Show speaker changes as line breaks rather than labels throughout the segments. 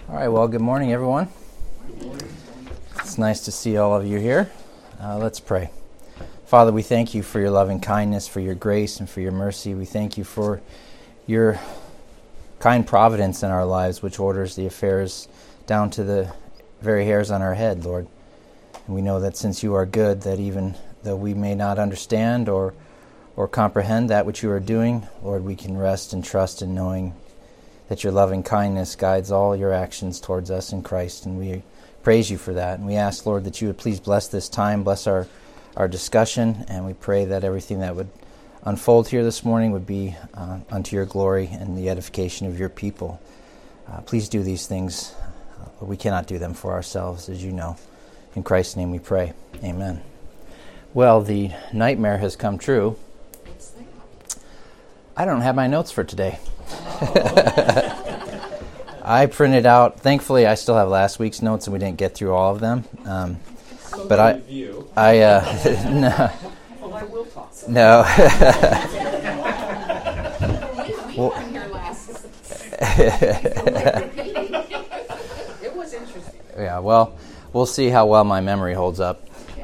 All right, well, good morning, everyone. It's nice to see all of you here. Let's pray. Father, we thank you for your loving kindness, for your grace, and for your mercy. We thank you for your kind providence in our lives, which orders the affairs down to the very hairs on our head, Lord. And we know that since you are good, that even though we may not understand or comprehend that which you are doing, Lord, we can rest and trust in knowing that your loving kindness guides all your actions towards us in Christ, and we praise you for that. And we ask, Lord, that you would please bless this time, bless our discussion, and we pray that everything that would unfold here this morning would be unto your glory and the edification of your people. Please do these things. We cannot do them for ourselves, as you know. In Christ's name we pray. Amen. Well, the nightmare has come true. I don't have my notes for today. I printed out, thankfully I still have last week's notes and we didn't get through all of them. But I no.
Well, I will talk.
No.
We weren't here last. It was interesting.
Yeah, well, we'll see how well my memory holds up.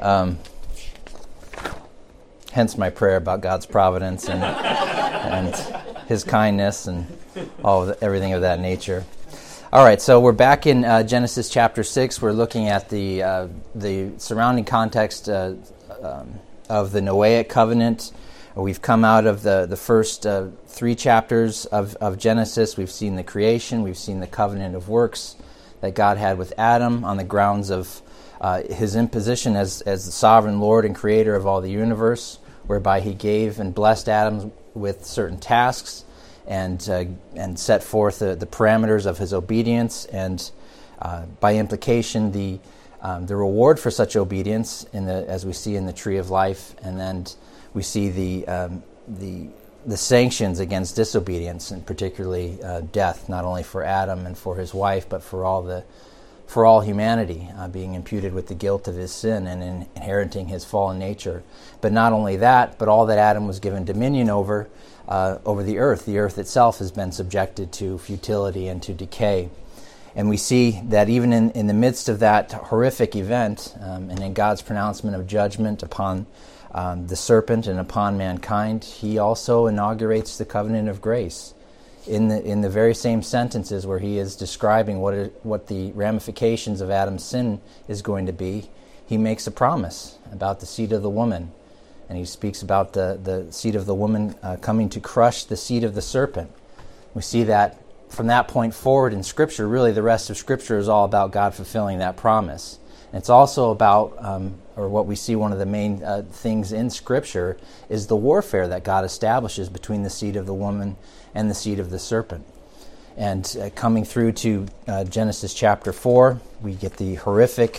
Hence my prayer about God's providence and his kindness and everything of that nature. All right, so we're back in Genesis chapter 6. We're looking at the surrounding context of the Noahic covenant. We've come out of the first 3 chapters of Genesis. We've seen the creation. We've seen the covenant of works that God had with Adam on the grounds of his imposition as the sovereign Lord and creator of all the universe, whereby he gave and blessed Adam with certain tasks and set forth the parameters of his obedience, and by implication the reward for such obedience as we see in the tree of life, and then we see the sanctions against disobedience, and particularly death, not only for Adam and for his wife, but for all humanity, being imputed with the guilt of his sin and inheriting his fallen nature. But not only that, but all that Adam was given dominion over the earth. The earth itself has been subjected to futility and to decay. And we see that even in the midst of that horrific event, and in God's pronouncement of judgment upon the serpent and upon mankind, he also inaugurates the covenant of grace. In the very same sentences where he is describing what the ramifications of Adam's sin is going to be, he makes a promise about the seed of the woman. And he speaks about the seed of the woman coming to crush the seed of the serpent. We see that from that point forward in Scripture, really the rest of Scripture is all about God fulfilling that promise. And it's also about, or what we see one of the main things in Scripture, is the warfare that God establishes between the seed of the woman and the seed of the serpent. And coming through to Genesis chapter 4, we get the horrific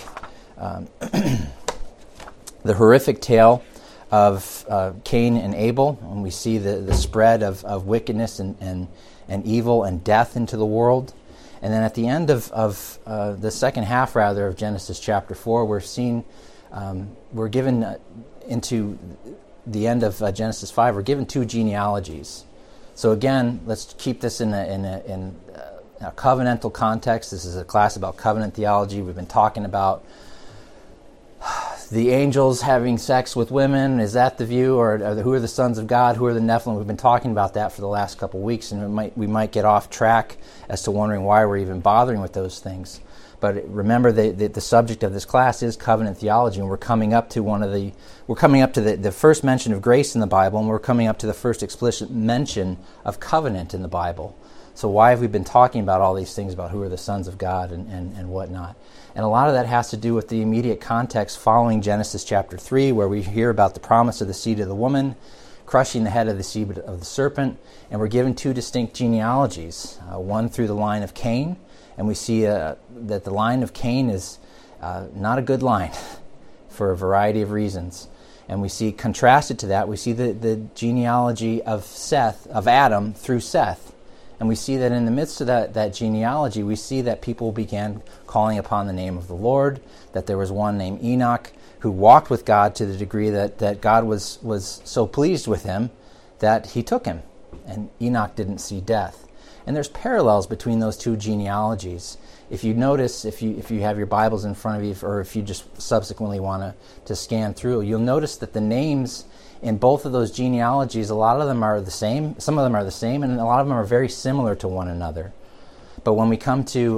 tale of Cain and Abel, and we see the spread of wickedness and evil and death into the world. And then at the end of the second half, rather, of Genesis chapter 4, we're given into the end of Genesis 5, we're given 2 genealogies. So again, let's keep this in a covenantal context. This is a class about covenant theology. We've been talking about the angels having sex with women. Is that the view? Or who are the sons of God? Who are the Nephilim? We've been talking about that for the last couple of weeks, and we might get off track as to wondering why we're even bothering with those things. But remember, the subject of this class is covenant theology, and we're coming up to the first mention of grace in the Bible, and we're coming up to the first explicit mention of covenant in the Bible. So why have we been talking about all these things about who are the sons of God and whatnot? And a lot of that has to do with the immediate context following Genesis chapter 3, where we hear about the promise of the seed of the woman crushing the head of the seed of the serpent, and we're given 2 distinct genealogies, one through the line of Cain, and we see that the line of Cain is not a good line for a variety of reasons. And we see, contrasted to that, we see the genealogy of Adam through Seth. And we see that in the midst of that genealogy, we see that people began calling upon the name of the Lord, that there was one named Enoch who walked with God to the degree that God was so pleased with him that he took him. And Enoch didn't see death. And there's parallels between those two genealogies. If you notice, if you have your Bibles in front of you, or if you just subsequently want to scan through, you'll notice that the names in both of those genealogies, a lot of them are the same, some of them are the same, and a lot of them are very similar to one another. But when we come to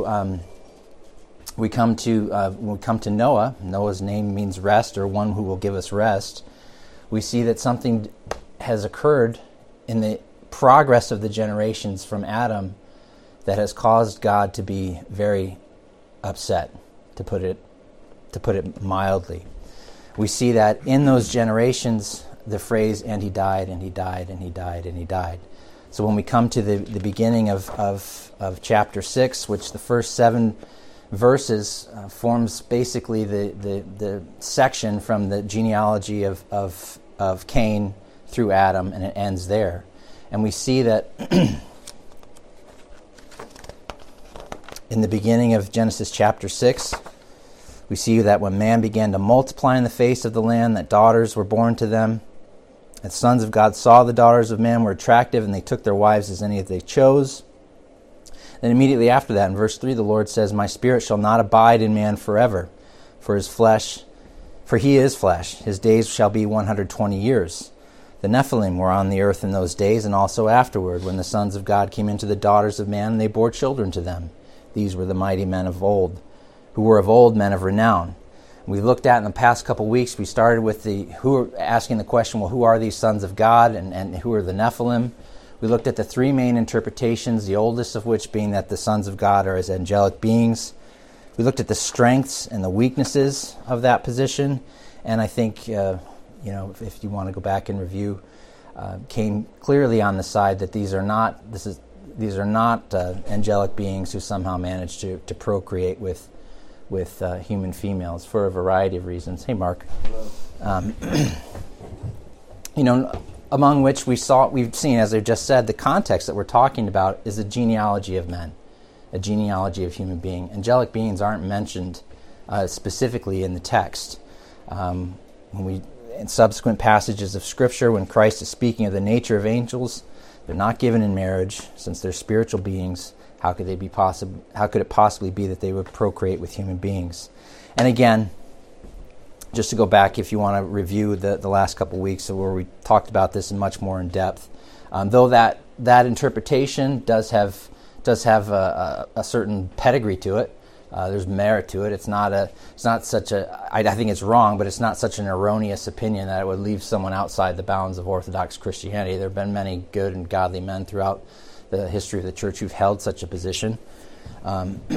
Noah, Noah's name means rest, or one who will give us rest. We see that something has occurred in the progress of the generations from Adam that has caused God to be very upset, to put it mildly. We see that in those generations, the phrase "and he died, and he died, and he died, and he died." So when we come to the beginning of chapter 6, which the first 7 verses forms basically the section from the genealogy of Cain through Adam, and it ends there. And we see that in the beginning of Genesis chapter 6, we see that when man began to multiply in the face of the land, that daughters were born to them. And sons of God saw the daughters of man were attractive, and they took their wives as any that they chose. Then immediately after that, in verse 3, the Lord says, "My spirit shall not abide in man forever, for he is flesh. His days shall be 120 years. The Nephilim were on the earth in those days, and also afterward, when the sons of God came into the daughters of man, and they bore children to them. These were the mighty men of old, who were of old men of renown." We looked at in the past couple weeks, we started with asking the question, well, who are these sons of God, and who are the Nephilim? We looked at the 3 main interpretations, the oldest of which being that the sons of God are as angelic beings. We looked at the strengths and the weaknesses of that position, and I think, if you want to go back and review, came clearly on the side that these are not angelic beings who somehow managed to procreate with human females for a variety of reasons. Hey, Mark. Among which we've seen, as I just said, the context that we're talking about is a genealogy of men, a genealogy of human being. Angelic beings aren't mentioned specifically in the text. In subsequent passages of Scripture, when Christ is speaking of the nature of angels, they're not given in marriage, since they're spiritual beings. How could it possibly be that they would procreate with human beings? And again, just to go back, if you want to review the last couple weeks where we talked about this in much more in depth, though that interpretation does have a certain pedigree to it. There's merit to it. I think it's wrong, but it's not such an erroneous opinion that it would leave someone outside the bounds of Orthodox Christianity. There have been many good and godly men throughout the history of the church who've held such a position. But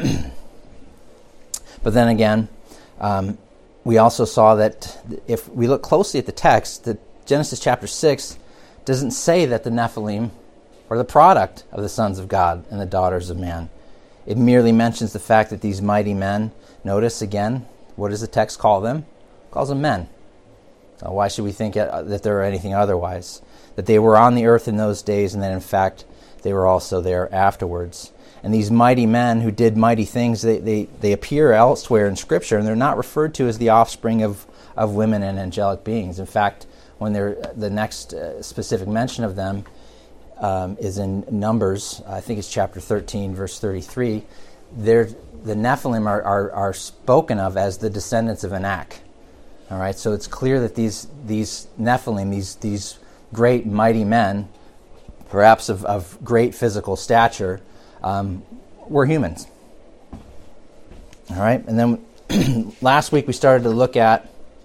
then again, we also saw that if we look closely at the text, that Genesis chapter 6 doesn't say that the Nephilim are the product of the sons of God and the daughters of man. It merely mentions the fact that these mighty men, notice again, what does the text call them? It calls them men. Why should we think that they're anything otherwise? That they were on the earth in those days, and that in fact they were also there afterwards. And these mighty men who did mighty things, they appear elsewhere in Scripture, and they're not referred to as the offspring of women and angelic beings. In fact, when the next specific mention of them is in Numbers, I think it's chapter 13, verse 33, the Nephilim are spoken of as the descendants of Anak. All right, so it's clear that these Nephilim, these great mighty men, perhaps of great physical stature, were humans. All right, and then last week we started to look at,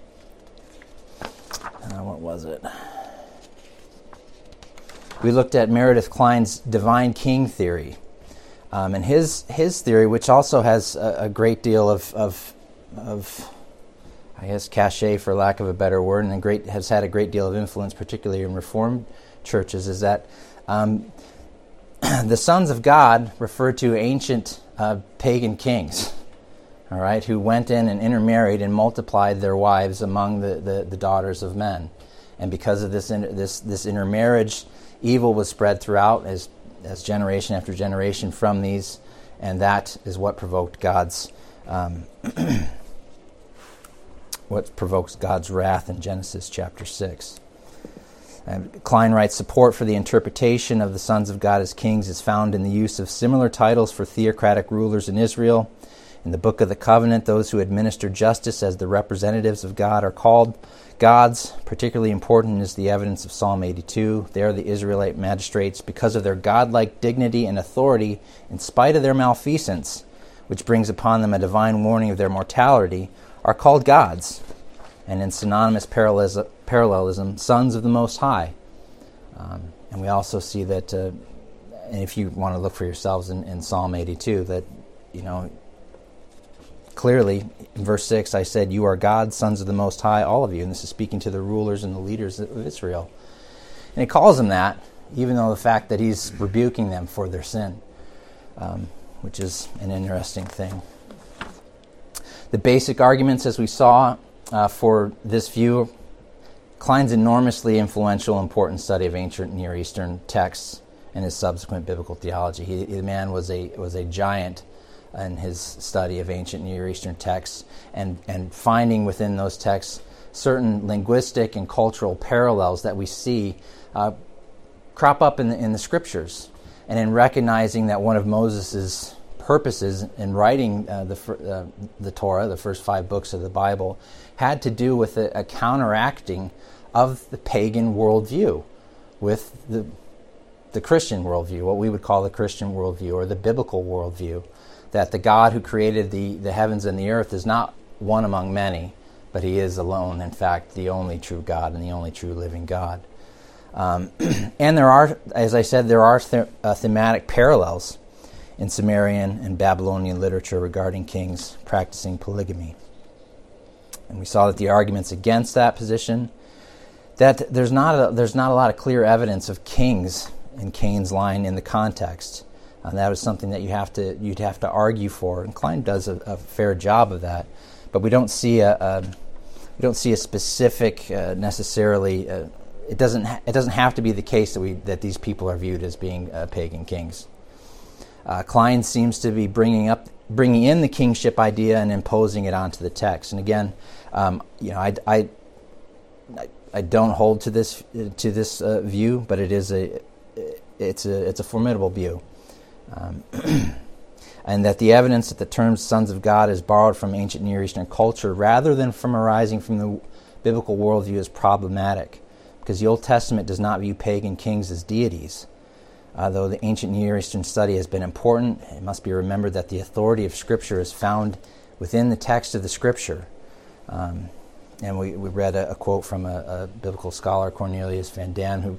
what was it? We looked at Meredith Klein's divine king theory, and his theory, which also has a great deal of I guess cachet, for lack of a better word, and has had a great deal of influence, particularly in Reformed churches, is that the sons of God refer to ancient pagan kings, all right, who went in and intermarried and multiplied their wives among the daughters of men. And because of this intermarriage, evil was spread throughout as generation after generation from these, and that is what provoked God's what provokes God's wrath in Genesis chapter 6. Klein writes, support for the interpretation of the sons of God as kings is found in the use of similar titles for theocratic rulers in Israel. In the Book of the Covenant, those who administer justice as the representatives of God are called gods. Particularly important is the evidence of Psalm 82. There, the Israelite magistrates, because of their godlike dignity and authority, in spite of their malfeasance, which brings upon them a divine warning of their mortality, are called gods, and in synonymous parallelism, sons of the Most High. And we also see that, and if you want to look for yourselves in Psalm 82, that, clearly, in verse 6, I said, you are gods, sons of the Most High, all of you. And this is speaking to the rulers and the leaders of Israel. And he calls them that, even though the fact that he's rebuking them for their sin, which is an interesting thing. The basic arguments, as we saw, for this view, Klein's enormously influential, important study of ancient Near Eastern texts and his subsequent biblical theology. The man was a giant in his study of ancient Near Eastern texts and finding within those texts certain linguistic and cultural parallels that we see crop up in the Scriptures. And in recognizing that one of Moses' purposes in writing the Torah, the first 5 books of the Bible, had to do with a counteracting of the pagan worldview with the Christian worldview, what we would call the Christian worldview or the biblical worldview, that the God who created the heavens and the earth is not one among many, but he is alone, in fact, the only true God and the only true living God. And there are, as I said, thematic parallels in Sumerian and Babylonian literature regarding kings practicing polygamy. And we saw that the arguments against that position, that there's not a lot of clear evidence of kings in Cain's line in the context. That was something that you'd have to argue for, and Klein does a fair job of that. But we don't see a specific necessarily. It doesn't have to be the case that these people are viewed as being pagan kings. Klein seems to be bringing in the kingship idea and imposing it onto the text. And again, I don't hold to this view, but it's a formidable view, and that the evidence that the term "sons of God" is borrowed from ancient Near Eastern culture rather than from arising from the biblical worldview is problematic, because the Old Testament does not view pagan kings as deities. Though the ancient Near Eastern study has been important, it must be remembered that the authority of Scripture is found within the text of the Scripture. And we read a quote from a biblical scholar, Cornelius Van Daan,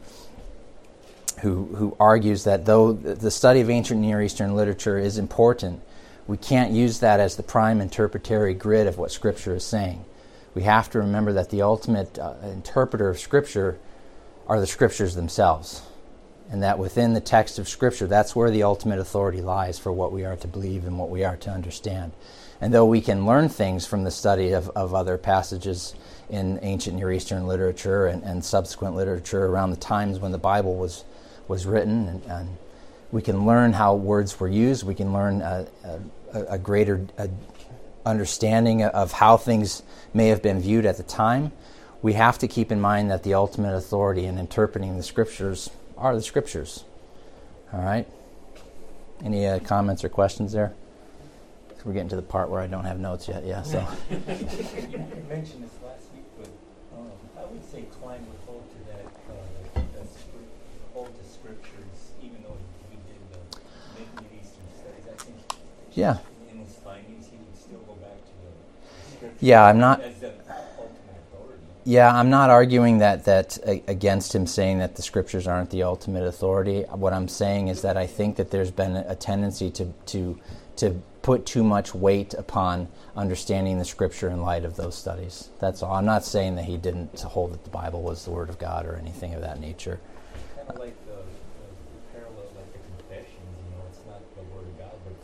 who argues that though the study of ancient Near Eastern literature is important, we can't use that as the prime interpretatory grid of what Scripture is saying. We have to remember that the ultimate interpreter of Scripture are the Scriptures themselves, and that within the text of Scripture, that's where the ultimate authority lies for what we are to believe and what we are to understand. And though we can learn things from the study of other passages in ancient Near Eastern literature and subsequent literature around the times when the Bible was written, and we can learn how words were used, we can learn a greater understanding of how things may have been viewed at the time, we have to keep in mind that the ultimate authority in interpreting the Scriptures are the Scriptures. All right? Any comments or questions there? We're getting to the part where I don't have notes yet. Yeah, so.
You mentioned this last week, but I would say Klein would hold to that, hold to Scriptures, even though he did Middle Eastern studies. I think
Yeah.
in his findings he would still go back to the Scriptures as the ultimate authority.
Yeah, I'm not arguing that against him saying that the Scriptures aren't the ultimate authority. What I'm saying is that I think that there's been a tendency to put too much weight upon understanding the Scripture in light of those studies. That's all. I'm not saying that he didn't hold that the Bible was the Word of God or anything of that nature.
Kind of like the parallel, like the Confessions. It's not the Word of God, but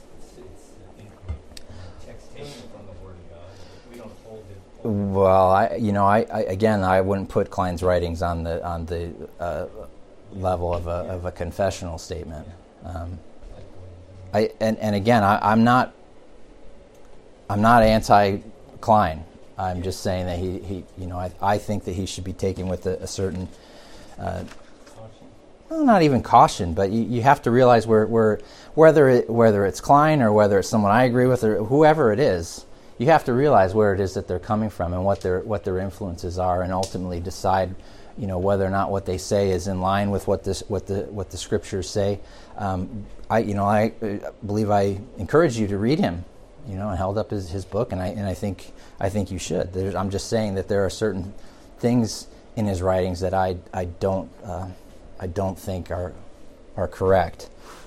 it's text taken from the Word of God. We don't hold it.
Well, I wouldn't put Klein's writings on the level of a confessional statement. I'm not anti-Klein. I'm just saying that he I think that he should be taken with a certain well, not even caution, but you have to realize whether it's Klein or whether it's someone I agree with or whoever it is, you have to realize where it is that they're coming from and what their influences are, and ultimately decide, whether or not what they say is in line with what the scriptures say. I believe I encourage you to read him, and held up his book, and I think you should. I'm just saying that there are certain things in his writings that I don't think are correct.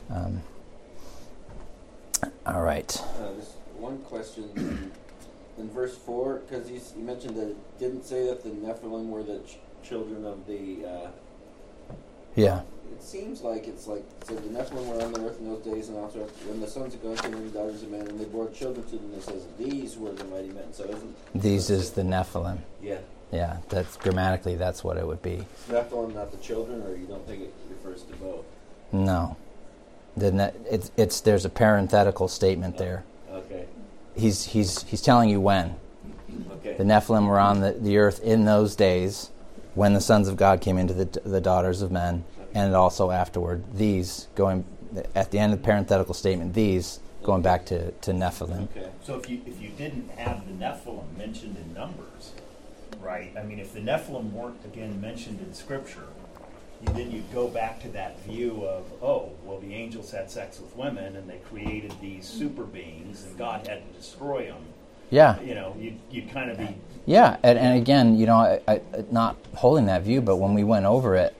All right.
Just one question in verse 4, because you mentioned that it didn't say that the Nephilim were the children of the.
Yeah.
It seems like it's like so the Nephilim were on the earth in those days, and also when the sons of God came and the daughters of men, and they bore children to them. It says these were the mighty men. So isn't
these is the Nephilim?
Yeah.
Yeah, that's grammatically that's what it would be.
Nephilim, not the children, or you don't think it refers to both?
No, there's a parenthetical statement there.
Okay.
He's telling you when.
Okay.
The Nephilim were on the earth in those days when the sons of God came into the daughters of men, and also afterward. These going at the end of the parenthetical statement. These going back to Nephilim.
Okay.
So if you didn't have the Nephilim mentioned in Numbers, right? I mean, if the Nephilim weren't again mentioned in Scripture, then you'd go back to that view of, the angels had sex with women and they created these super beings and God had to destroy them.
Yeah.
You'd kind of be...
Yeah, and again, I not holding that view, but when we went over it,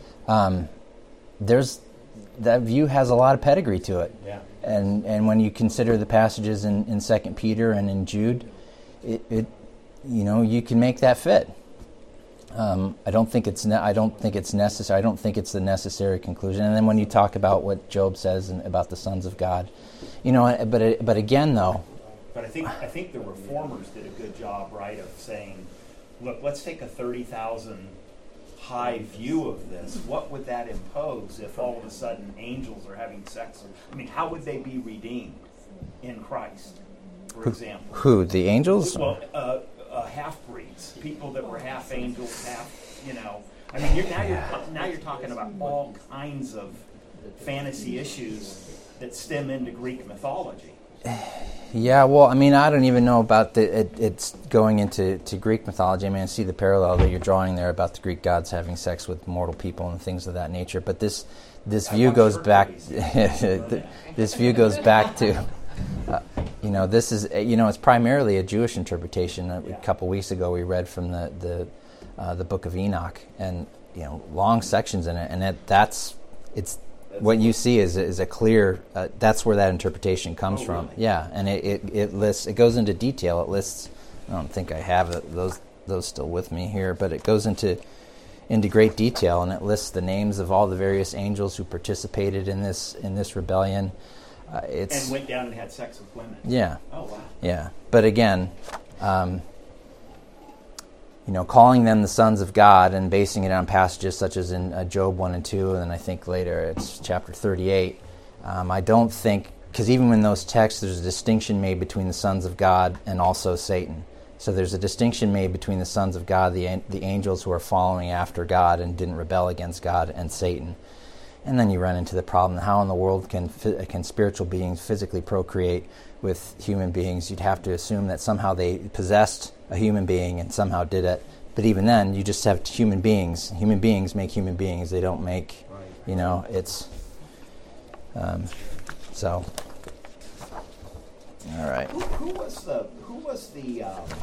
that view has a lot of pedigree to it.
Yeah.
And when you consider the passages in 2 Peter and in Jude, it you can make that fit. I don't think it's necessary. I don't think it's the necessary conclusion. And then when you talk about what Job says about the sons of God, but again though.
But I think the reformers did a good job, right, of saying, look, let's take a 30,000 high view of this. What would that impose if all of a sudden angels are having sex? I mean, how would they be redeemed in Christ, for example?
Who, the angels?
Well, half-breeds, people that were half angels, half, I mean, now you're talking about all kinds of fantasy issues that stem into Greek mythology.
Yeah, well, I mean, I don't even know about it's going into Greek mythology. I mean, I see the parallel that you're drawing there about the Greek gods having sex with mortal people and things of that nature. But this view goes back. This view goes back to. This is it's primarily a Jewish interpretation. A couple weeks ago, we read from the Book of Enoch, and long sections in it, and that's what you see is a clear. That's where that interpretation comes from.
Really?
Yeah, and it lists. It goes into detail. It lists. I don't think I have those still with me here, but it goes into great detail, and it lists the names of all the various angels who participated in this rebellion.
And went down and had sex with women.
Yeah.
Oh, wow.
Yeah. But again, calling them the sons of God and basing it on passages such as in Job 1 and 2, and then I think later it's chapter 38, I don't think, because even in those texts there's a distinction made between the sons of God and also Satan. So there's a distinction made between the sons of God, the angels who are following after God and didn't rebel against God, and Satan. And then you run into the problem: how in the world can spiritual beings physically procreate with human beings? You'd have to assume that somehow they possessed a human being and somehow did it. But even then, you just have human beings. Human beings make human beings. They don't make, it's... So, all right.
Who was the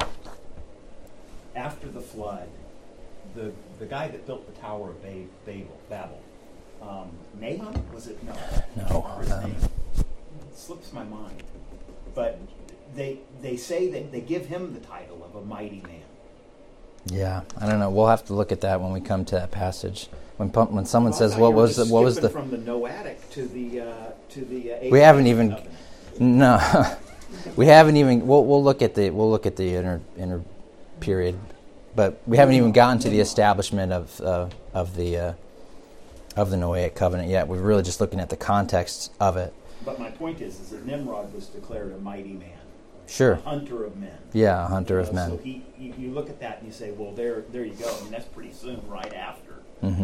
after the flood, the guy that built the Tower of Babel? Nahum? Was it? No. His name slips my mind. But they say that they give him the title of a mighty man.
Yeah, I don't know. We'll have to look at that when we come to that passage. When someone says, "What was the?"
From the Noatic to the.
We haven't even. Covenant. No, we haven't even. We'll look at the inner period, but we haven't even gotten to the establishment of the Noahic covenant yet. We're really just looking at the context of it.
But my point is that Nimrod was declared a mighty man.
Sure.
A hunter of men.
Yeah, a hunter of men.
So you look at that and you say, well, there you go. I mean, that's pretty soon right after.
Mm-hmm.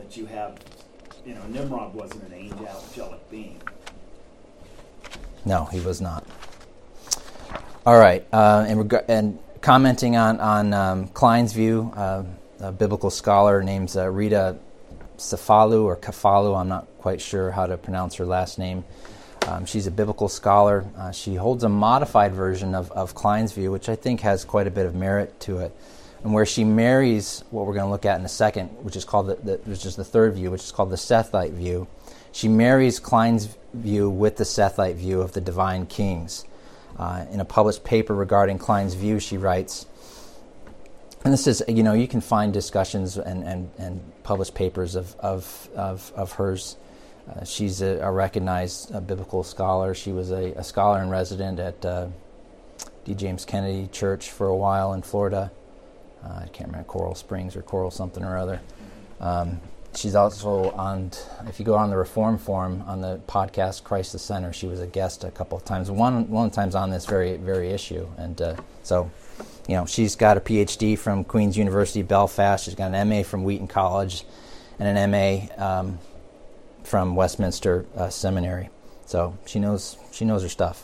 But you have, Nimrod wasn't an angelic being.
No, he was not. All right, and commenting on Klein's view, a biblical scholar named Rita Cefalu or Kafalu, I'm not quite sure how to pronounce her last name. She's a biblical scholar. She holds a modified version of Klein's view, which I think has quite a bit of merit to it, and where she marries what we're going to look at in a second, which is called which is the third view, which is called the Sethite view. She marries Klein's view with the Sethite view of the divine kings. In a published paper regarding Klein's view, she writes, and this is, you can find discussions and published papers of hers. She's a recognized biblical scholar. She was a scholar in resident at D. James Kennedy Church for a while in Florida. I can't remember, Coral Springs or Coral something or other. She's also on, if you go on the Reform Forum, on the podcast Christ the Center, she was a guest a couple of times. One time's on this very issue. And so, she's got a PhD from Queen's University Belfast. She's got an MA from Wheaton College and an MA from Westminster Seminary. So she knows her stuff.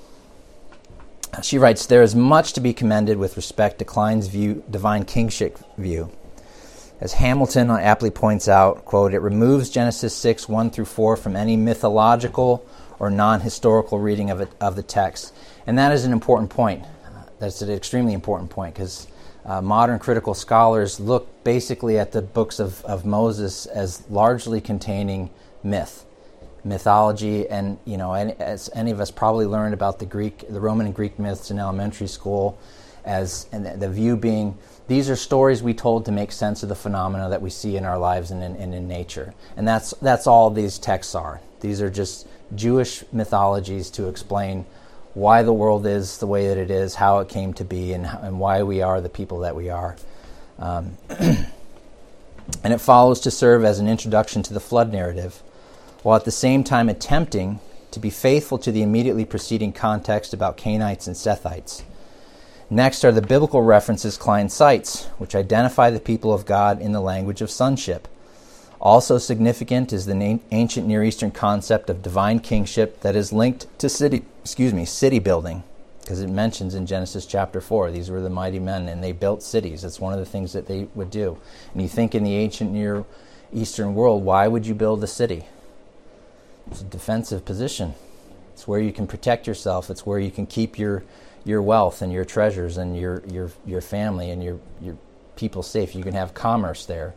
She writes, there is much to be commended with respect to Klein's divine kingship view. As Hamilton aptly points out, quote, it removes Genesis 6, 1-4 from any mythological or non-historical reading of the text. And that is an important point. That's an extremely important point, because modern critical scholars look basically at the books of Moses as largely containing mythology, and as any of us probably learned about the Roman and Greek myths in elementary school, and the view being, these are stories we told to make sense of the phenomena that we see in our lives and in nature. And that's all these texts are. These are just Jewish mythologies to explain why the world is the way that it is, how it came to be, and why we are the people that we are. And it follows to serve as an introduction to the flood narrative, while at the same time attempting to be faithful to the immediately preceding context about Cainites and Sethites. Next are the biblical references Klein cites, which identify the people of God in the language of sonship. Also significant is the ancient Near Eastern concept of divine kingship that is linked to city building, because it mentions in Genesis chapter 4, these were the mighty men, and they built cities. It's one of the things that they would do. And you think in the ancient Near Eastern world, why would you build a city? It's a defensive position. It's where you can protect yourself. It's where you can keep your wealth and your treasures and your family and your people safe. You can have commerce there.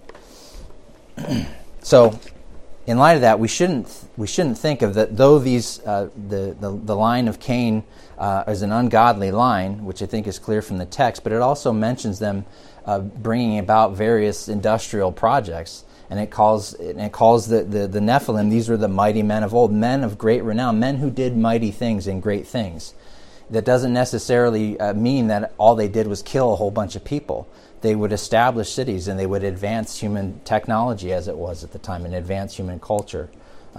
So, in light of that, we shouldn't think of that. Though these the line of Cain is an ungodly line, which I think is clear from the text, but it also mentions them bringing about various industrial projects. And it calls the Nephilim, these were the mighty men of old, men of great renown, men who did mighty things and great things. That doesn't necessarily mean that all they did was kill a whole bunch of people. They would establish cities, and they would advance human technology as it was at the time, and advance human culture.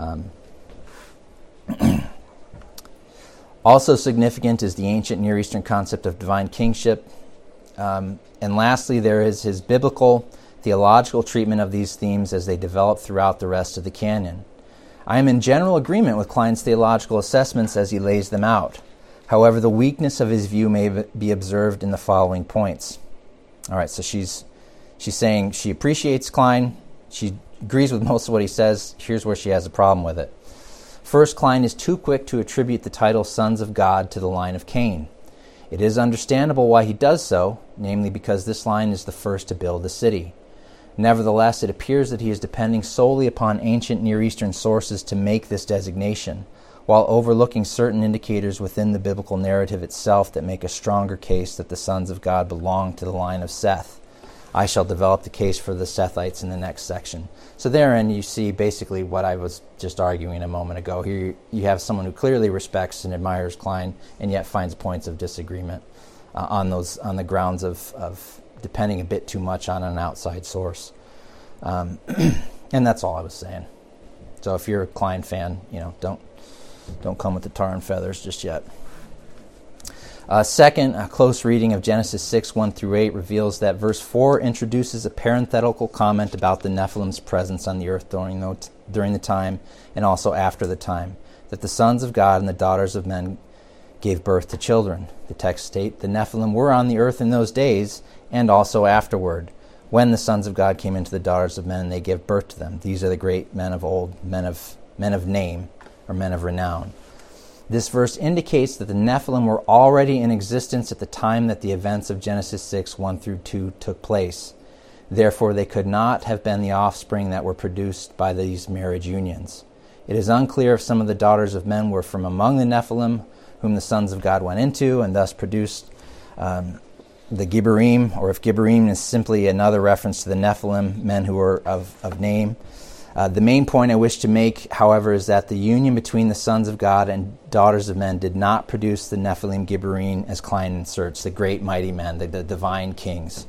Also significant is the ancient Near Eastern concept of divine kingship. And lastly, there is his biblical theological treatment of these themes as they develop throughout the rest of the canon. I am in general agreement with Klein's theological assessments as he lays them out. However, the weakness of his view may be observed in the following points. All right, so she's saying she appreciates Klein. She agrees with most of what he says. Here's where she has a problem with it. First, Klein is too quick to attribute the title Sons of God to the line of Cain. It is understandable why he does so, namely because this line is the first to build the city. Nevertheless, it appears that he is depending solely upon ancient Near Eastern sources to make this designation, while overlooking certain indicators within the biblical narrative itself that make a stronger case that the sons of God belong to the line of Seth. I shall develop the case for the Sethites in the next section. So therein you see basically what I was just arguing a moment ago. Here you have someone who clearly respects and admires Klein and yet finds points of disagreement on the grounds of depending a bit too much on an outside source. And that's all I was saying. So if you're a Klein fan, don't come with the tar and feathers just yet. Second, a close reading of Genesis 6, 1 through 8 reveals that verse 4 introduces a parenthetical comment about the Nephilim's presence on the earth during the time and also after the time, that the sons of God and the daughters of men gave birth to children. The text states, the Nephilim were on the earth in those days and also afterward, when the sons of God came into the daughters of men and they gave birth to them. These are the great men of old, men of name, or men of renown. This verse indicates that the Nephilim were already in existence at the time that the events of Genesis 6, 1 through 2 took place. Therefore, they could not have been the offspring that were produced by these marriage unions. It is unclear if some of the daughters of men were from among the Nephilim, whom the sons of God went into, and thus produced the Gibborim, or if Gibborim is simply another reference to the Nephilim, men who were of name. The main point I wish to make, however, is that the union between the sons of God and daughters of men did not produce the Nephilim Gibborim, as Klein inserts, the great mighty men, the divine kings.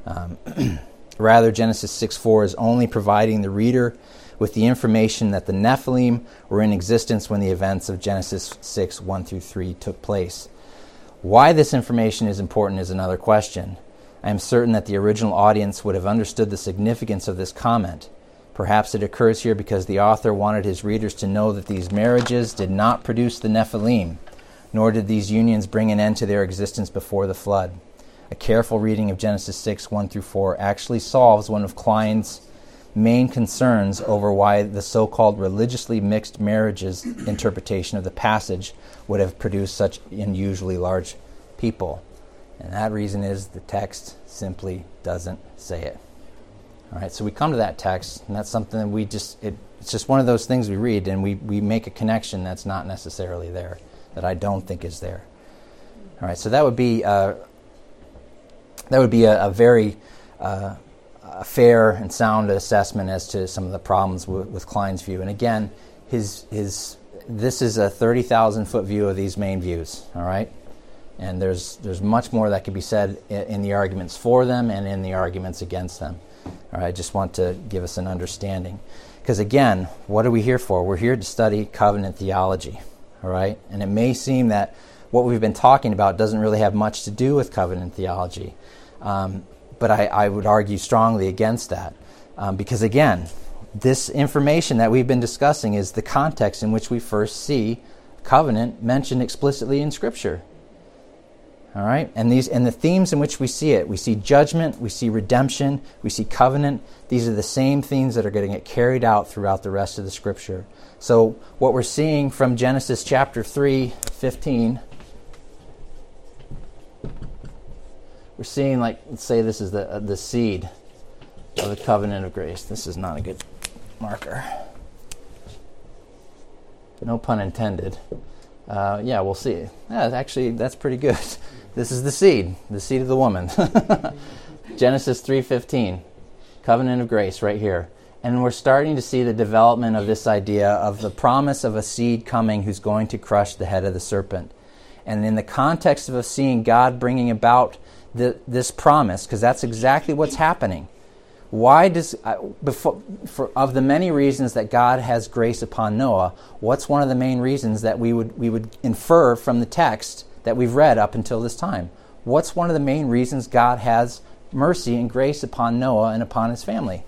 Rather, Genesis 6:4 is only providing the reader with the information that the Nephilim were in existence when the events of Genesis 6, 1 through 3 took place. Why this information is important is another question. I am certain that the original audience would have understood the significance of this comment. Perhaps it occurs here because the author wanted his readers to know that these marriages did not produce the Nephilim, nor did these unions bring an end to their existence before the flood. A careful reading of Genesis 6, 1 through 4 actually solves one of Klein's main concerns over why the so-called religiously mixed marriages interpretation of the passage would have produced such unusually large people. And that reason is the text simply doesn't say it. All right, so we come to that text, and that's something that it's just one of those things we read, and we make a connection that's not necessarily there, that I don't think is there. All right, so that would be a very fair and sound assessment as to some of the problems with Klein's view. And again, this is a 30,000-foot view of these main views. All right, and there's much more that could be said in the arguments for them and in the arguments against them. All right, I just want to give us an understanding. Because again, what are we here for? We're here to study covenant theology. All right, and it may seem that what we've been talking about doesn't really have much to do with covenant theology. But I would argue strongly against that. Because again, this information that we've been discussing is the context in which we first see covenant mentioned explicitly in Scripture. All right, and the themes in which we see it, we see judgment, we see redemption, we see covenant. These are the same themes that are going to get carried out throughout the rest of the Scripture. So what we're seeing from Genesis chapter 3:15, we're seeing, like, let's say this is the seed of the covenant of grace. This is not a good marker. No pun intended. Yeah, we'll see. Yeah, actually, that's pretty good. This is the seed of the woman. Genesis 3:15, covenant of grace right here. And we're starting to see the development of this idea of the promise of a seed coming who's going to crush the head of the serpent. And in the context of seeing God bringing about this promise, because that's exactly what's happening. Why does, of the many reasons that God has grace upon Noah, what's one of the main reasons that we would infer from the text that we've read up until this time? What's one of the main reasons God has mercy and grace upon Noah and upon his family?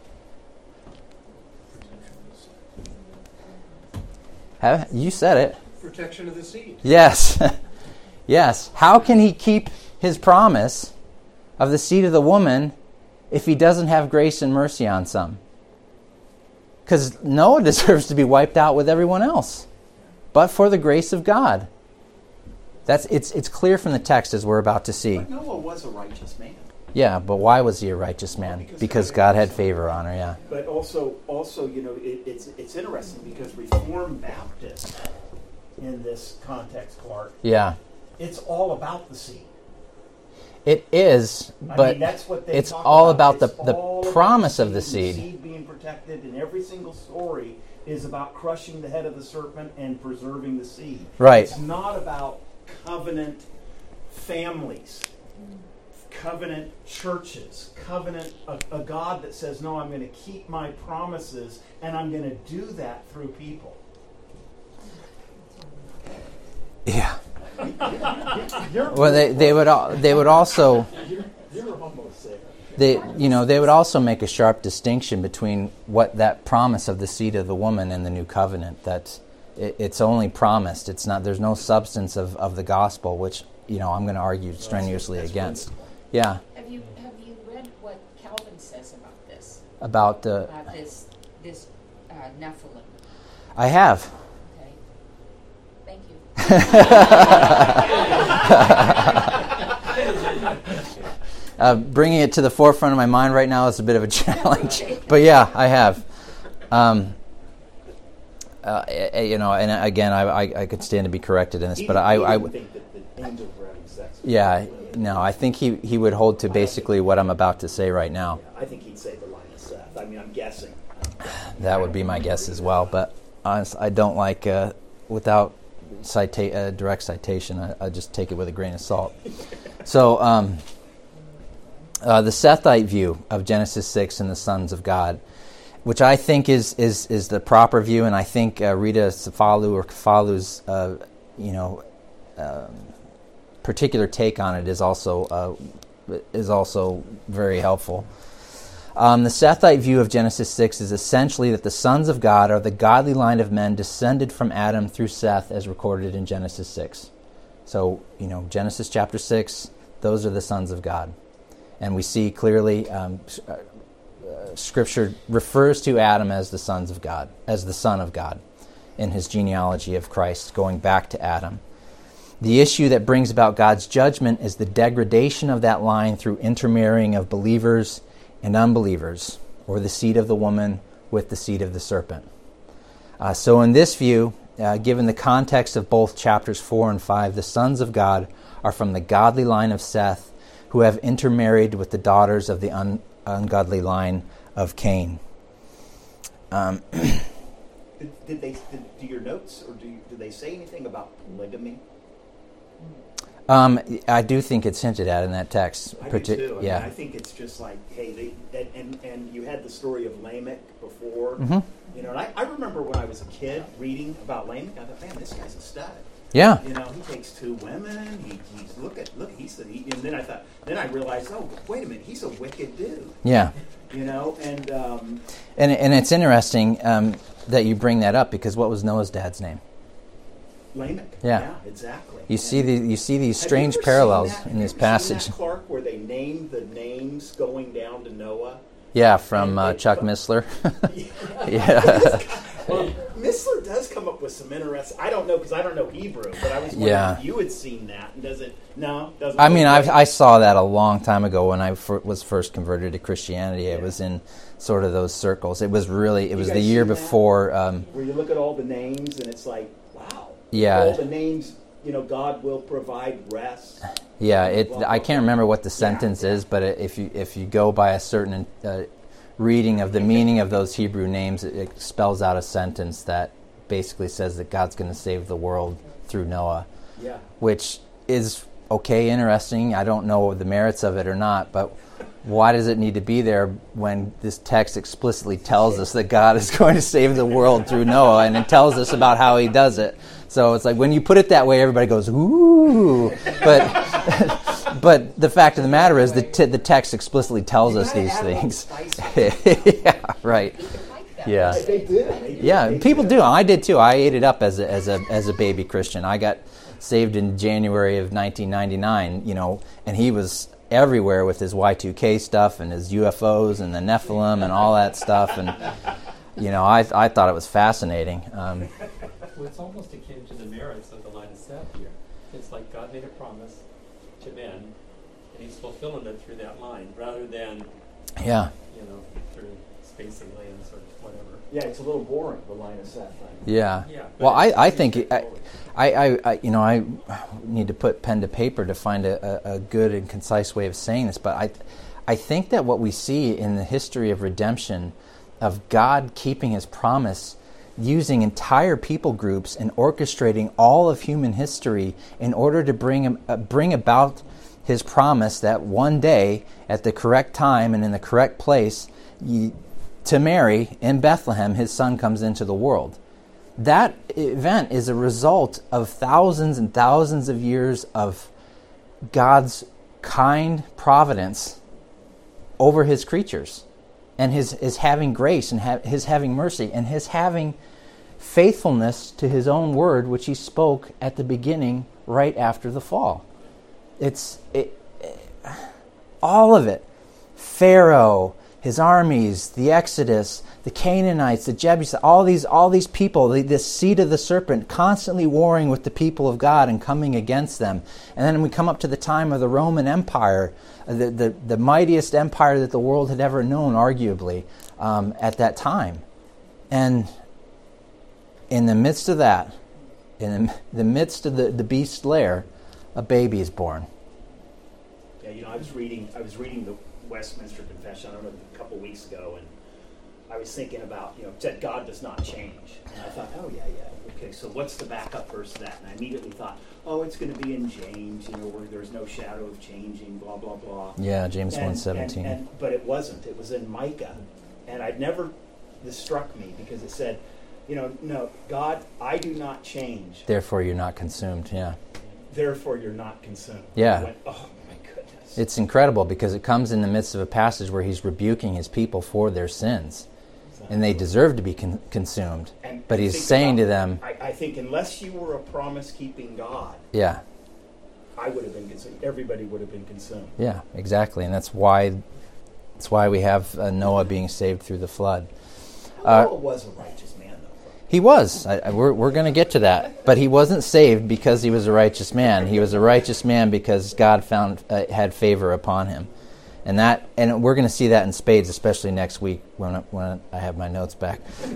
You said it.
Protection of the seed.
Yes. Yes. How can he keep his promise of the seed of the woman if he doesn't have grace and mercy on some? Because Noah deserves to be wiped out with everyone else, but for the grace of God. It's clear from the text, as we're about to see.
But Noah was a righteous man.
Yeah, but why was he a righteous man? Because God had favor on her, yeah.
But also, it's interesting because Reformed Baptist, in this context, Clark,
Yeah.
it's all about the seed.
It is, but
that's what they
it's
talk
all about
It's
the
all
promise
about
of the seed.
The seed being protected, and every single story is about crushing the head of the serpent and preserving the seed.
Right.
It's not about covenant families, covenant churches, covenant a God that says, no, I'm going to keep my promises, and I'm going to do that through people.
Yeah. Well, they would also they would also make a sharp distinction between what that promise of the seed of the woman and the new covenant. That it's only promised. It's not. There's no substance of the gospel, which I'm going to argue strenuously against. Yeah.
Have you read what Calvin says about this?
About
this Nephilim.
I have.
Okay. Thank you.
Bringing it to the forefront of my mind right now is a bit of a challenge, but yeah, I have. And again, I could stand to be corrected in this, but I
would think that the angels were having sex.
Yeah, no, I think he would hold to basically what I'm about to say right now.
Yeah, I think he'd say the line of Seth. I mean, I'm guessing.
That would be my guess as well, but honestly, I don't like without direct citation. I just take it with a grain of salt. So. The Sethite view of Genesis 6 and the sons of God, which I think is the proper view, and I think Rita Kefalu's particular take on it is also very helpful. The Sethite view of Genesis 6 is essentially that the sons of God are the godly line of men descended from Adam through Seth, as recorded in Genesis 6. So, Genesis chapter 6, those are the sons of God. And we see clearly Scripture refers to Adam as the sons of God, as the son of God, in his genealogy of Christ, going back to Adam. The issue that brings about God's judgment is the degradation of that line through intermarrying of believers and unbelievers, or the seed of the woman with the seed of the serpent. So in this view, given the context of both chapters 4 and 5, the sons of God are from the godly line of Seth, who have intermarried with the daughters of the ungodly line of Cain.
Do your notes, or do they say anything about polygamy?
I do think it's hinted at in that text.
I do too.
Yeah.
I think it's just like, hey, and you had the story of Lamech before.
Mm-hmm.
And I remember when I was a kid reading about Lamech, I thought, man, this guy's a stud.
Yeah.
He takes 2 women. And then I realized, oh, wait a minute, he's a wicked dude.
Yeah.
And
it's interesting that you bring that up, because what was Noah's dad's name?
Lamech.
Yeah,
exactly.
You see these strange parallels in this passage.
Seen that, Clark, where they name the names going down to Noah?
Yeah, from Chuck Missler. Yeah.
Well, Missler does come up with some interesting. I don't know, because I don't know Hebrew, but I was wondering if you had seen that. And doesn't.
I mean, I saw that a long time ago when I was first converted to Christianity. Yeah. It was in sort of those circles. It was the year before.
Where you look at all the names and it's like, wow.
Yeah.
All the names, God will provide rest.
Yeah, I can't remember what the sentence is, but if you go by a certain reading of the meaning of those Hebrew names, it spells out a sentence that basically says that God's going to save the world through Noah.
Yeah.
Which is okay, interesting. I don't know the merits of it or not, but why does it need to be there when this text explicitly tells us that God is going to save the world through Noah, and it tells us about how he does it? So it's like when you put it that way, everybody goes, ooh. But the fact of the matter is the text explicitly tells us these things. Yeah, right. Yeah.
They do.
Yeah, people do. I did too. I ate it up as a baby Christian. I got saved in January of 1999, and he was everywhere with his Y2K stuff and his UFOs and the Nephilim and all that stuff, and I thought it was fascinating.
Well, it's almost akin to the merits of the line of Seth here. It's like God made a promise to men, and he's fulfilling it through that line, rather than through space aliens or whatever.
Yeah, it's a little boring, the line of Seth.
Yeah. Well, I think I need to put pen to paper to find a good and concise way of saying this, but I think that what we see in the history of redemption, of God keeping his promise, using entire people groups and orchestrating all of human history in order to bring about his promise that one day, at the correct time and in the correct place, to Mary in Bethlehem, his son comes into the world. that event is a result of thousands and thousands of years of God's kind providence over his creatures, and his having grace, and his having mercy, and his having faithfulness to his own word, which he spoke at the beginning right after the fall. All of it. Pharaoh, his armies, the Exodus, the Canaanites, the Jebusites, all these people, this seed of the serpent, constantly warring with the people of God and coming against them. And then we come up to the time of the Roman Empire, the mightiest empire that the world had ever known, arguably, at that time. And in the midst of that, in the midst of the beast's lair, a baby is born.
Yeah, I was reading the Westminster Confession, I don't know, a couple weeks ago, and I was thinking about, that God does not change. And I thought, okay, so what's the backup verse to that? And I immediately thought, it's going to be in James, where there's no shadow of changing, blah, blah, blah.
Yeah, James 1:17.
But it wasn't. It was in Micah. And this struck me because it said, no, God, I do not change.
Therefore you're not consumed, yeah.
Therefore you're not consumed.
Yeah.
I went, oh my goodness.
It's incredible because it comes in the midst of a passage where he's rebuking his people for their sins. And they deserve to be consumed. But he's saying to them...
I think unless you were a promise-keeping God...
Yeah.
I would have been consumed. Everybody would have been consumed.
Yeah, exactly. And that's why we have Noah being saved through the flood.
Noah was a righteous man, though.
He was. We're going to get to that. But he wasn't saved because he was a righteous man. He was a righteous man because God had favor upon him. And we're going to see that in spades, especially next week when I have my notes back.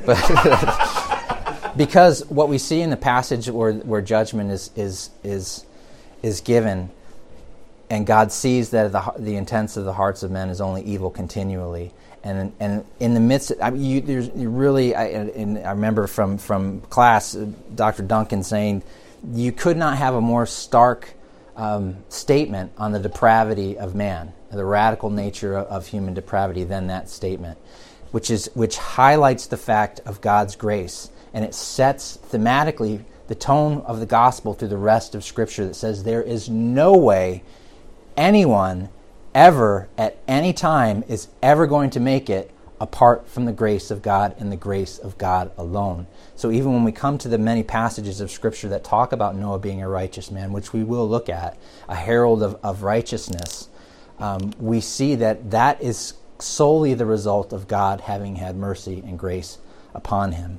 But because what we see in the passage where judgment is given, and God sees that the intents of the hearts of men is only evil continually, and in the midst, I remember from class, Dr. Duncan saying, you could not have a more stark statement on the depravity of man, the radical nature of human depravity than that statement, which highlights the fact of God's grace, and it sets thematically the tone of the gospel through the rest of Scripture that says there is no way anyone ever at any time is ever going to make it apart from the grace of God and the grace of God alone. So even when we come to the many passages of Scripture that talk about Noah being a righteous man, which we will look at, a herald of righteousness, we see that is solely the result of God having had mercy and grace upon him.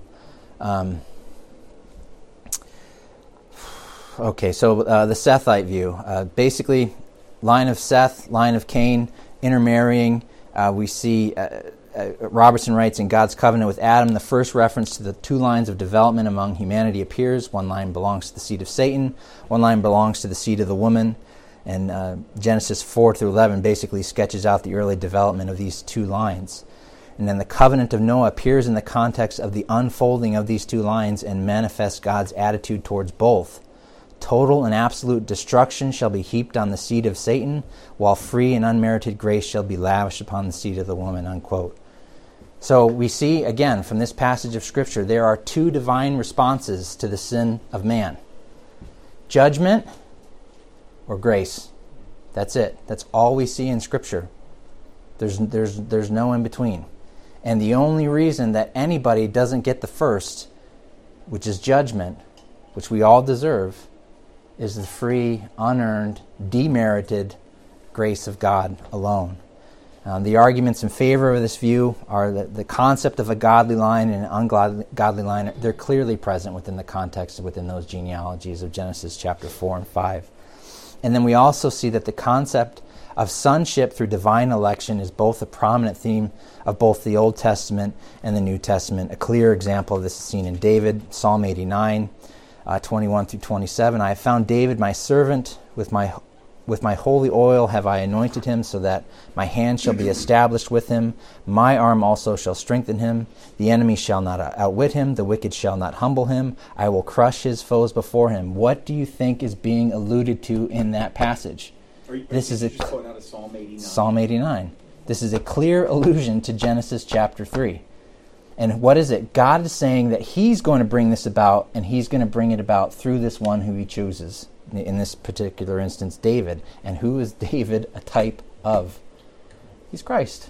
Okay, so the Sethite view. Basically, line of Seth, line of Cain, intermarrying. We see... Robertson writes, in God's covenant with Adam, the first reference to the two lines of development among humanity appears. One line belongs to the seed of Satan. One line belongs to the seed of the woman. And Genesis 4 through 11 basically sketches out the early development of these two lines. And then the covenant of Noah appears in the context of the unfolding of these two lines and manifests God's attitude towards both. Total and absolute destruction shall be heaped on the seed of Satan, while free and unmerited grace shall be lavished upon the seed of the woman, unquote. So we see, again, from this passage of Scripture, there are two divine responses to the sin of man. Judgment or grace. That's it. That's all we see in Scripture. There's no in between. And the only reason that anybody doesn't get the first, which is judgment, which we all deserve, is the free, unearned, demerited grace of God alone. The arguments in favor of this view are that the concept of a godly line and an ungodly line, they're clearly present within the context within those genealogies of Genesis chapter 4 and 5. And then we also see that the concept of sonship through divine election is both a prominent theme of both the Old Testament and the New Testament. A clear example of this is seen in David, Psalm 89, 21 through 27. I have found David my servant, with my holy oil have I anointed him, so that my hand shall be established with him. My arm also shall strengthen him. The enemy shall not outwit him. The wicked shall not humble him. I will crush his foes before him. What do you think is being alluded to in that passage?
This is just quoting out of Psalm 89.
Psalm 89. This is a clear allusion to Genesis chapter 3. And what is it? God is saying that he's going to bring this about, and he's going to bring it about through this one who he chooses. In this particular instance, David. And who is David a type of? He's Christ.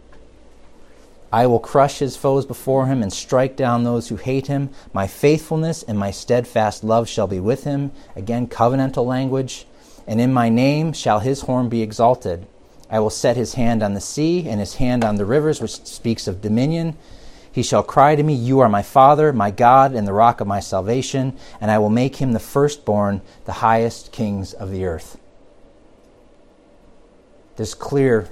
I will crush his foes before him and strike down those who hate him. My faithfulness and my steadfast love shall be with him. Again, covenantal language. And in my name shall his horn be exalted. I will set his hand on the sea and his hand on the rivers, which speaks of dominion. He shall cry to me, you are my Father, my God, and the rock of my salvation, and I will make him the firstborn, the highest kings of the earth. There's clear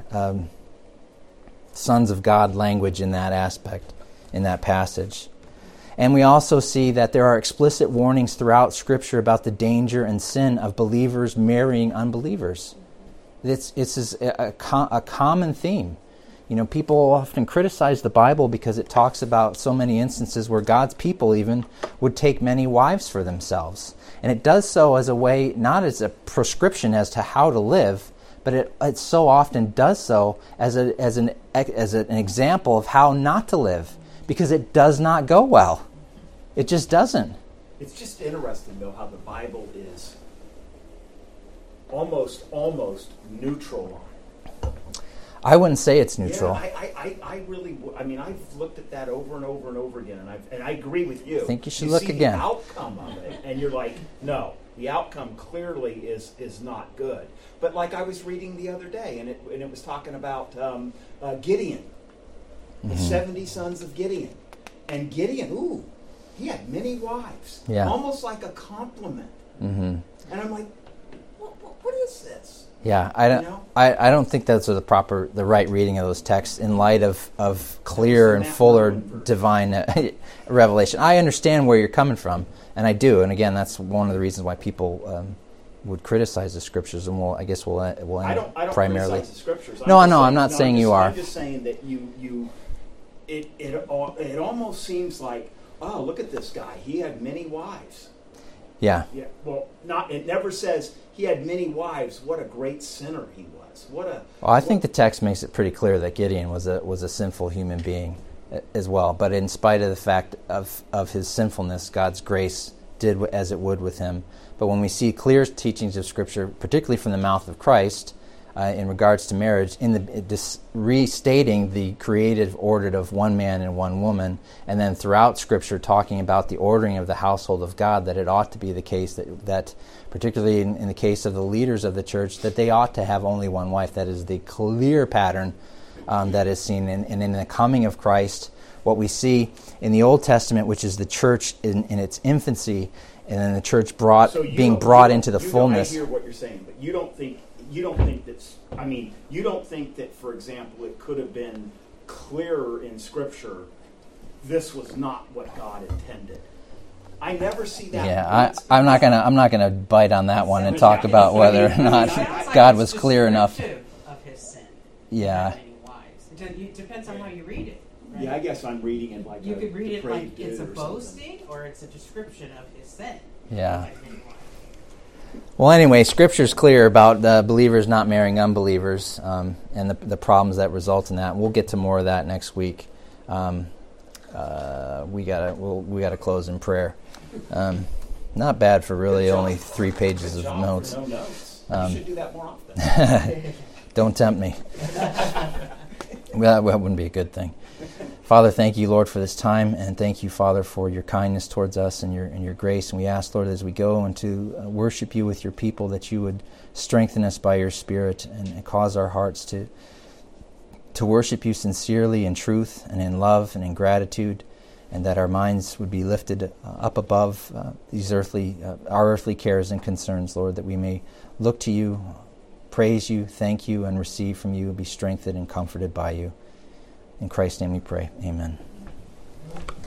sons of God language in that aspect, in that passage. And we also see that there are explicit warnings throughout Scripture about the danger and sin of believers marrying unbelievers. It's a common theme. You know, people often criticize the Bible because it talks about so many instances where God's people even would take many wives for themselves. And it does so as a way, not as a prescription as to how to live, but it so often does so as an example of how not to live, because it does not go well. It just doesn't.
It's just interesting, though, how the Bible is almost neutral on it.
I wouldn't say it's neutral.
Yeah, I really, I've looked at that over and over and over again, and I agree with you.
I think you should look
see
again.
The outcome of it, and you're like, no, the outcome clearly is not good. But like I was reading the other day, and it was talking about Gideon, the 70 sons of Gideon, and Gideon, he had many wives, almost like a compliment. Mm-hmm. And I'm like, what is this?
Yeah, I don't think those are the right reading of those texts in light of clear and fuller divine revelation. I understand where you're coming from, and I do. And again, that's one of the reasons why people would criticize the Scripures, and we'll end
I don't
primarily.
Criticize the Scriptures.
I'm not saying you are.
I'm just saying that it almost seems like, oh, look at this guy. He had many wives.
Yeah.
Yeah. Well, it never says he had many wives. What a great sinner he was.
I think the text makes it pretty clear that Gideon was a sinful human being as well. But in spite of the fact of his sinfulness, God's grace did as it would with him. But when we see clear teachings of Scripture, particularly from the mouth of Christ, in regards to marriage, restating the creative order of one man and one woman, and then throughout Scripture talking about the ordering of the household of God, that it ought to be the case that particularly in the case of the leaders of the church, that they ought to have only one wife. That is the clear pattern that is seen. And in the coming of Christ, what we see in the Old Testament, which is the church in its infancy, and then the church being brought into the fullness.
I hear what you're saying, but you don't think that, for example, it could have been clearer in Scripture, this was not what God intended. I never see that.
Yeah, I'm not gonna bite on that one and talk about whether or not God was clear enough.
Of his sin.
Yeah.
It depends on how you read it. Right?
Yeah, I guess I'm reading it like
you could read it like it's a
or
boasting or it's a description of his sin.
Yeah. Well, anyway, Scripture's clear about believers not marrying unbelievers, and the problems that result in that. We'll get to more of that next week. We gotta close in prayer. Not bad for really only 3 pages of notes.
No notes. You should do that more often.
Don't tempt me. Well, that wouldn't be a good thing. Father, thank you, Lord, for this time, and thank you, Father, for your kindness towards us and your grace. And we ask, Lord, as we go and to worship you with your people, that you would strengthen us by your Spirit and cause our hearts to worship you sincerely in truth and in love and in gratitude, and that our minds would be lifted up above our earthly cares and concerns, Lord, that we may look to you, praise you, thank you, and receive from you, be strengthened and comforted by you. In Christ's name we pray. Amen.